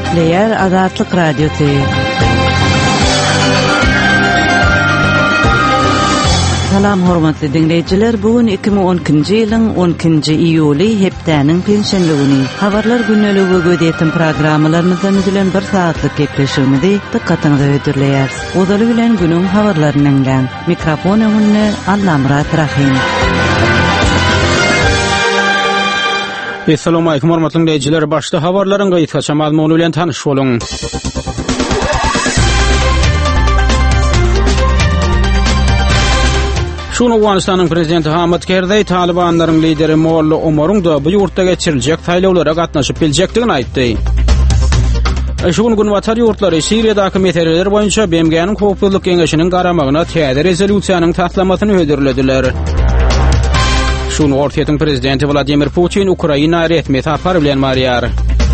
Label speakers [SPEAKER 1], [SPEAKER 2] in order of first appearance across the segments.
[SPEAKER 1] Gepleyer Azatlyk Radiosu. Salam hormatly dinleyijiler, bugün 2012-nji ýylyň 12-nji iýuly hepdäniň pensiýanlygyny, habarlar günneligi gödýeten programmalarymyzdan bilen bir saatlyk gepleşigimizi dikkatiňize öýdürleýär. Odaly bilen günüň habarlaryny dinleň. Mikrofon öňünde Allamrat Rahim.
[SPEAKER 2] Assalamu alaykum hormatly dinleyijiler, başda habarlaryň gaýtgaça mazmuny bilen tanyş boluň. Şunu Afganistanyň prezidenti Hamid Karzai Talibanlaryň lideri Molla Omaryň da bu ýurtda geçiriljek saýlawlara gatnaşyp biljekdigini aýtdy. Şunu gün watar ýurtlary Siriýadaky meseleler boýunça BMG-niň Howpsuzlyk Geňeşiniň garamagyna täze rezolýusiýanyň taslamatyny öýdürildiler. Şunu Ortiýetiň prezidenti Vladimir Putin Ukraina resmi tapar bilen barýar.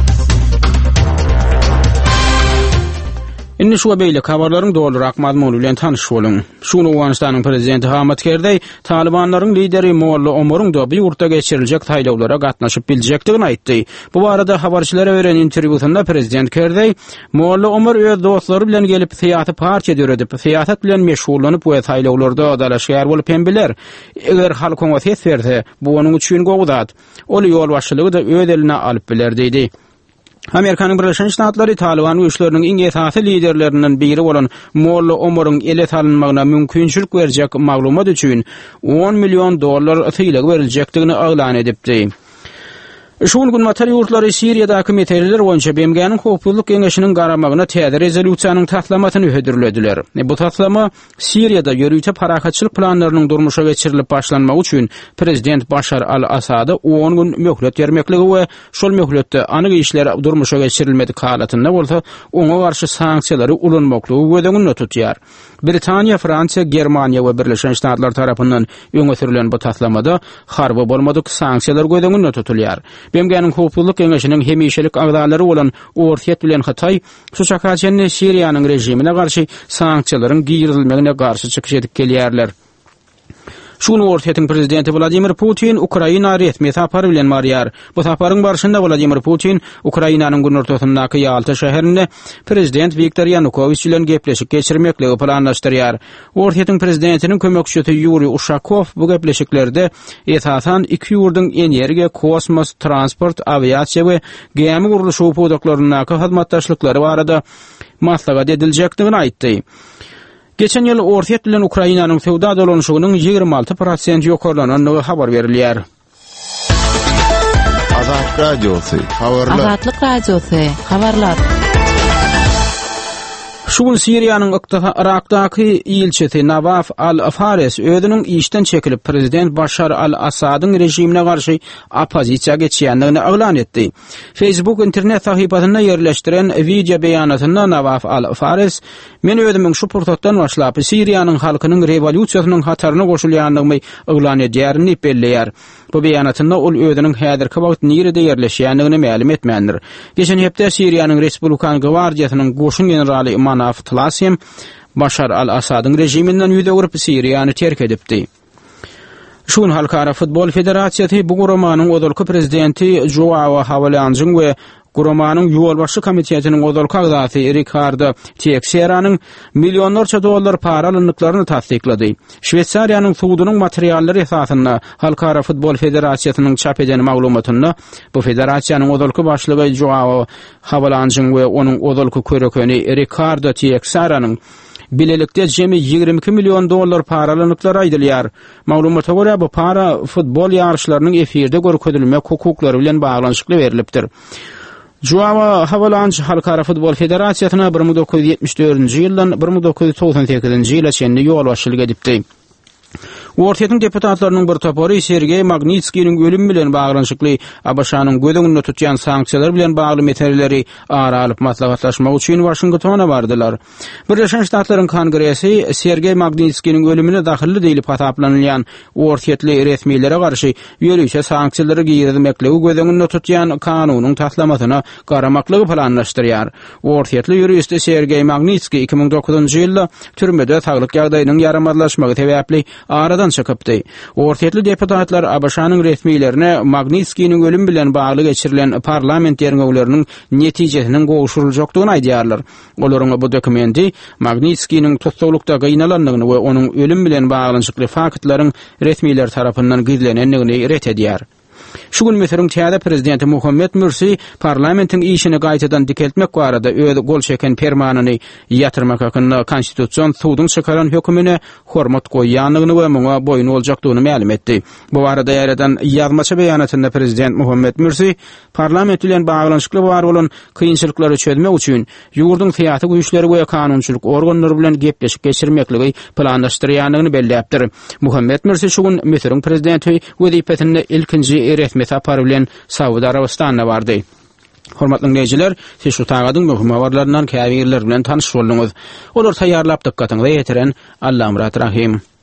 [SPEAKER 2] Inni şu beýle habarlaryň dolurak mazmuny bilen tanyş boluň. Şunu Afganistanyň prezidenti Hamid Karzai Talibanlaryň lideri Molla Omaryň da bu ýurtda geçiriljek saýlawlara gatnaşyp biljekdigini aýtdy. Bu barada habarçylara beren interwýusynda prezident Karzai Molla Omar öz dostlary bilen gelip syýasy partiýa döredip, syýasat bilen meşgullanyp we saýlawlarda dalaşýar bolup biler. Eger halk oňa ses berse, bu onuň üçin gowdat. Ol ýol başçylygy da öz eline alyp biler diýdi. Amerikanyň Birleşen Ştatları Taliban güýçleriniň iň esasy liderlerinden biri bolan Molla Omaryň ele salynmagyna mümkinçilik berjek maglumat üçin $10 milyon syýlagy beriljekdigini aglan edipdi. Şol gün watar ýurtlary Siriýadaky meseleler boýunça BMG-niň Howpsuzlyk Geňeşiniň garamagyna täze rezolýusiýanyň taslamatyny öýdürildiler. Bu taslama Siriýada ýörüýte parakatçylyk planlarynyň durmuşa geçirilip başlanmagy üçin prezident Bashar al-Asada 10 gün möhlet bermekligi we şol möhletde anyk işler durmuşa geçirilmedi halatynda bolsa oňa garşy sanksiýalary ulanmakligi gödegini tutýar. Britaniýa, Fransiýa, Germaniýa we Birleşen Ştatlar tarapyndan öňe sürülen bu taslamada harby bolmadyk sanksiýalar gödegini tutulýar. BMG-niň Howpsuzlyk Geňeşiniň hemişelik agdalary bolan Ortiýet bilen Hatay, Şuşakaçyny Siriýanyň rejimine garşy sanksiýalaryň giýirilmegine garşy çykyş edip gelýärler. Şunu Ortiýetiň prezidenti Vladimir Putin Ukraina resmi tapar bilen barýar. Bu taparyň barşynda Vladimir Putin Ukrainanyň gün ortasyndaky Yalta şäherinde prezident Viktor Yanukovych bilen gepleşik geçirmekligi planlaşdyrýar. Ortiýetiň prezidentiniň kömekçisi Yuriy Ushakov bu gepleşiklerde esasan iki ýurduň energiýa, kosmos, transport, aviasiýa we gemi gurulşy upudaklarynyň hyzmatdaşlyklary barada maslahat ediljekdigini aýtdy. Geçen ýyl Ortiýet bilen Ukrainanyň sowda dolanşygynyň 26% ýokarlanyny habar berilýär.
[SPEAKER 3] Azatlyk Radiosu, habarlar.
[SPEAKER 1] Azatlyk Radiosu, habarlar.
[SPEAKER 2] Şol Siriýanyň Irakdaky ilçesi Nawaf al-Fares özüniň işden çekilip prezident Bashar al-Asadyň rejimine garşy opozisiýa geçýändigini aglan etdi. Facebook internet sahypasyna ýerleşdiren video beýanatynda Nawaf al-Fares "Men özümiň şu pursatdan başlap Siriýanyň halkynyň rewolýusiýasynyň hataryna goşulýandygymy aglan edýärini belleýär." Bu beýanatynda ol özüniň häzirki wagt nerede ýerleşýändigini ma'lum etmändir. Geçen hepde Siriýanyň Respublikan Gwardiýasynyň goşun generaly Manaf Tlasim Bashar al-Asadyň rejiminden ýüze gurup Siriýany terk edipdi. Şun Halkara Futbol Federasiýasy bu guramanyň odalky prezidenti Joao Havolanyň we guramanyň ýolbaşçy komitetiniň odalky agzasy Ricardo Teixeiranyň milyonlarça dollar para alyndyklaryny tasdiklady. Şweýçariýanyň suwdunyň materiallary esasynda Halkara Futbol Federasiýasynyň çap eden maglumatynda bu federasiýanyň odalky başlygy Joao Havolanyň we onuň odalky körekeni Ricardo Teixeiranyň bilelikde jemi 22 milyon dollar para alyndyklary aýdylýar. Maglumata görä bu para futbol ýarşlarynyň efirde görkezilmek hukuklary bilen baglanyşykly berilipdir. Joao Havolany Halkara Futbol Federasiýasyna 1974-nji ýyldan 1998-nji ýyla çenli ýol başçylyk edipdi. Ortiýetiň deputatlarynyň bir topary Sergey Magnitskiň ölüm bilen baglanyşykly ABŞ-nyň gödegini tutýan sanksiýalar bilen bagly meseleleri ara alyp maslahatlaşmak üçin Washingtona bardylar. Birleşen Ştatlaryň Kongresi Sergey Magnitskiň ölümine dahilli diýilip hasaplanýan Ortiýetli resmiýetlere garşy ýörüýçe sanksiýalary giýirmekligi gödegini tutýan kanunyň taslamasyna garamaklygy planlaşdyrýar. Ortiýetli ýurist Sergey Magnitski 2009-njy ýylda türmede saglyk ýagdaýynyň ýaramazlaşmagy sebäpli aradan ýalan çakypdy. Ortatly deputatlar Abaşanyň resmiýlerine Magnitskiýiň ölüm bilen bagly geçirilen parlament ýerňegleriniň netijesiniň gowşuruljakdygyny aýdýarlar. Olaryň bu dokumenti Magnitskiýiň tutulukda gynalanygyny we onuň ölüm bilen baglanşykly faktlaryň resmiýler tarapyndan gizlenenligini ret edýär. Şu gün Mesir'in täze prezidenti Muhammed Mursi parlamentin işini gaýtadan dikeltmek barada öz gol çeken permanyny ýatyrmak hakynda konstitusiýon suwdyň çykaran hökmüne hormat goýýanlygyny we muňa boyun boljakdygyny ma'lum etdi. Bu barada ýaradan ýazmaça beýanatynda prezident Muhammed Mursi parlament bilen baglanşykly bar bolan kynçylyklary çözmek üçin ýurduň syýasy güýçleri we kanunçylyk organlary bilen gepleşip geçirmekligi planlaşdyrýanlygyny belläpdir. Muhammed Mursi şu gün Mesir'in prezidenti wezipesinde ilkinji resmi sapar bilen Saudi Arabistanyna bardy. Hormatly dinleyijiler, siz şu tagadyň möhüm habarlaryndan käbirler bilen tanyş boldunuz. Olar taýýarlap dykkatyňyza ýetiren Allah Murat Rahim.